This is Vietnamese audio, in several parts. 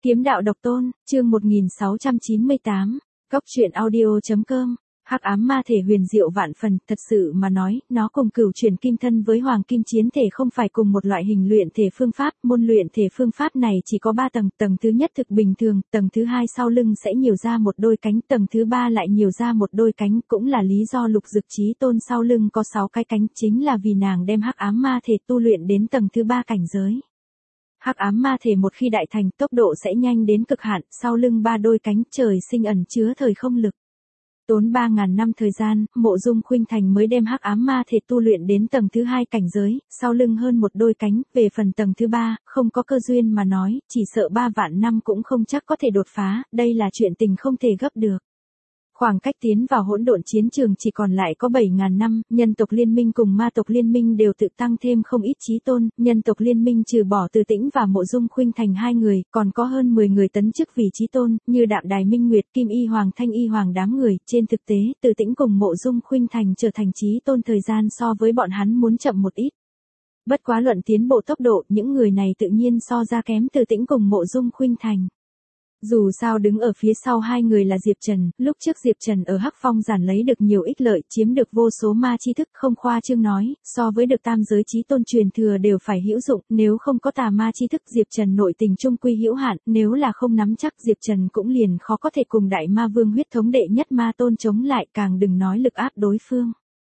Kiếm đạo độc tôn, chương 1698, Cốc truyện audio.com. Hắc ám ma thể huyền diệu vạn phần, thật sự mà nói, nó cùng cửu chuyển kim thân với hoàng kim chiến thể không phải cùng một loại hình luyện thể phương pháp, môn luyện thể phương pháp này chỉ có 3 tầng, tầng thứ nhất thực bình thường, tầng thứ hai sau lưng sẽ nhiều ra một đôi cánh, tầng thứ ba lại nhiều ra một đôi cánh, cũng là lý do Lục Dực Chí Tôn sau lưng có 6 cái cánh, chính là vì nàng đem hắc ám ma thể tu luyện đến tầng thứ 3 cảnh giới. Hắc ám ma thể một khi đại thành, tốc độ sẽ nhanh đến cực hạn, sau lưng 3 đôi cánh, trời sinh ẩn chứa thời không lực. Tốn 3.000 năm thời gian, Mộ Dung Khuynh Thành mới đem hắc ám ma thể tu luyện đến tầng thứ 2 cảnh giới, sau lưng hơn một đôi cánh, về phần tầng thứ 3, không có cơ duyên mà nói, chỉ sợ 3 vạn năm cũng không chắc có thể đột phá, đây là chuyện tình không thể gấp được. Khoảng cách tiến vào hỗn độn chiến trường chỉ còn lại có 7.000 năm, nhân tộc liên minh cùng ma tộc liên minh đều tự tăng thêm không ít chí tôn, nhân tộc liên minh trừ bỏ Từ Tĩnh và Mộ Dung Khuynh Thành 2 người, còn có hơn 10 người tấn chức vì chí tôn, như Đạm Đài Minh Nguyệt, Kim Y Hoàng, Thanh Y Hoàng đám người, trên thực tế, Từ Tĩnh cùng Mộ Dung Khuynh Thành trở thành chí tôn thời gian so với bọn hắn muốn chậm một ít. Bất quá luận tiến bộ tốc độ, những người này tự nhiên so ra kém Từ Tĩnh cùng Mộ Dung Khuynh Thành. Dù sao đứng ở phía sau 2 người là Diệp Trần, lúc trước Diệp Trần ở Hắc Phong giản lấy được nhiều ích lợi, chiếm được vô số ma chi thức, không khoa trương nói, so với được tam giới chí tôn truyền thừa đều phải hữu dụng, nếu không có tà ma chi thức Diệp Trần nội tình trung quy hữu hạn, nếu là không nắm chắc Diệp Trần cũng liền khó có thể cùng đại ma vương huyết thống đệ nhất ma tôn chống lại, càng đừng nói lực áp đối phương.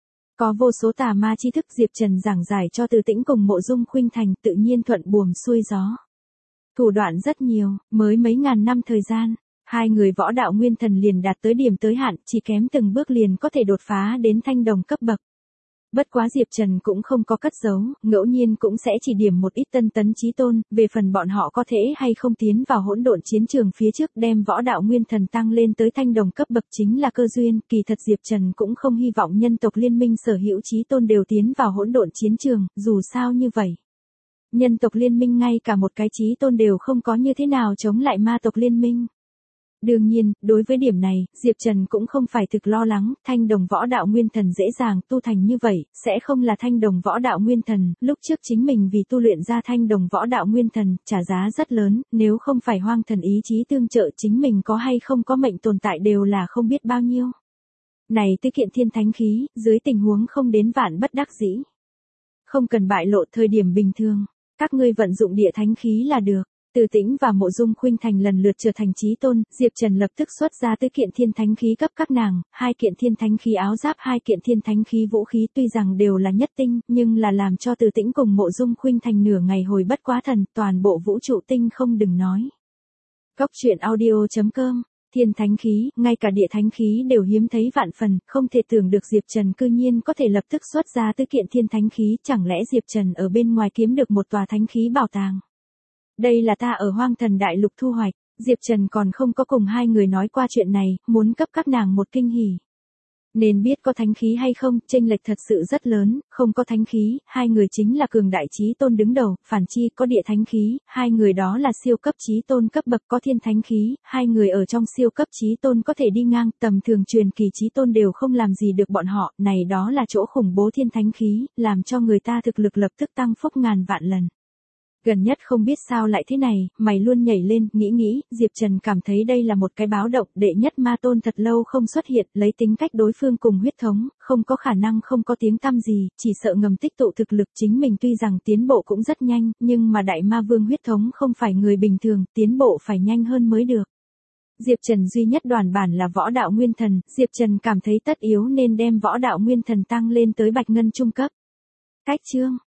Có vô số tà ma chi thức Diệp Trần giảng giải cho Từ Tĩnh cùng Mộ Dung Khuynh Thành, tự nhiên thuận buồm xuôi gió. Thủ đoạn rất nhiều, mới mấy ngàn năm thời gian, 2 người võ đạo nguyên thần liền đạt tới điểm tới hạn, chỉ kém từng bước liền có thể đột phá đến thanh đồng cấp bậc. Bất quá Diệp Trần cũng không có cất giấu, ngẫu nhiên cũng sẽ chỉ điểm một ít tân tấn chí tôn, về phần bọn họ có thể hay không tiến vào hỗn độn chiến trường phía trước đem võ đạo nguyên thần tăng lên tới thanh đồng cấp bậc chính là cơ duyên, kỳ thật Diệp Trần cũng không hy vọng nhân tộc liên minh sở hữu chí tôn đều tiến vào hỗn độn chiến trường, dù sao như vậy. Nhân tộc liên minh ngay cả một cái chí tôn đều không có, như thế nào chống lại ma tộc liên minh. Đương nhiên, đối với điểm này, Diệp Trần cũng không phải thực lo lắng, thanh đồng võ đạo nguyên thần dễ dàng tu thành như vậy, sẽ không là thanh đồng võ đạo nguyên thần, lúc trước chính mình vì tu luyện ra thanh đồng võ đạo nguyên thần, trả giá rất lớn, nếu không phải hoang thần ý chí tương trợ chính mình có hay không có mệnh tồn tại đều là không biết bao nhiêu. Này tư kiện thiên thánh khí, dưới tình huống không đến vạn bất đắc dĩ. Không cần bại lộ thời điểm bình thường. Các ngươi vận dụng địa thánh khí là được. Từ Tĩnh và Mộ Dung Khuynh Thành lần lượt trở thành chí tôn, Diệp Trần lập tức xuất ra tứ kiện thiên thánh khí cấp các nàng, 2 kiện thiên thánh khí áo giáp, 2 kiện thiên thánh khí vũ khí, tuy rằng đều là nhất tinh, nhưng là làm cho Từ Tĩnh cùng Mộ Dung Khuynh Thành nửa ngày hồi bất quá thần, toàn bộ vũ trụ tinh không đừng nói. Cốc truyện audio.com. Thiên thánh khí, ngay cả địa thánh khí đều hiếm thấy vạn phần, không thể tưởng được Diệp Trần cư nhiên có thể lập tức xuất ra tứ kiện thiên thánh khí, chẳng lẽ Diệp Trần ở bên ngoài kiếm được một tòa thánh khí bảo tàng. Đây là ta ở Hoang Thần Đại Lục thu hoạch, Diệp Trần còn không có cùng 2 người nói qua chuyện này, muốn cấp các nàng một kinh hỉ. Nên biết có thánh khí hay không, chênh lệch thật sự rất lớn, không có thánh khí, 2 người chính là cường đại chí tôn đứng đầu, phản chi có địa thánh khí, 2 người đó là siêu cấp chí tôn cấp bậc, có thiên thánh khí, 2 người ở trong siêu cấp chí tôn có thể đi ngang, tầm thường truyền kỳ chí tôn đều không làm gì được bọn họ, này đó là chỗ khủng bố thiên thánh khí, làm cho người ta thực lực lập tức tăng phúc ngàn vạn lần. Gần nhất không biết sao lại thế này, mày luôn nhảy lên, nghĩ, Diệp Trần cảm thấy đây là một cái báo động, đệ nhất ma tôn thật lâu không xuất hiện, lấy tính cách đối phương cùng huyết thống, không có khả năng không có tiếng tăm gì, chỉ sợ ngầm tích tụ thực lực chính mình tuy rằng tiến bộ cũng rất nhanh, nhưng mà đại ma vương huyết thống không phải người bình thường, tiến bộ phải nhanh hơn mới được. Diệp Trần duy nhất đoàn bản là võ đạo nguyên thần, Diệp Trần cảm thấy tất yếu nên đem võ đạo nguyên thần tăng lên tới bạch ngân trung cấp. Cách chương